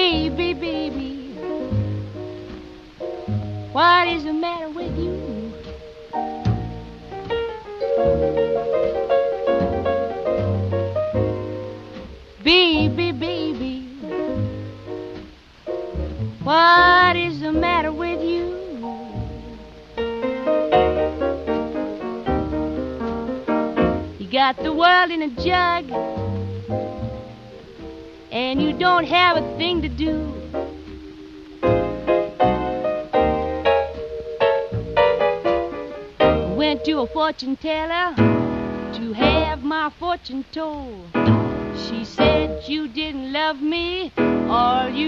Baby, baby, what is the matter with you? Baby, baby, what is the matter with you? You got the world in a jug, and you don't have a thing to do. Went to a fortune teller to have my fortune told. She said you didn't love me, or you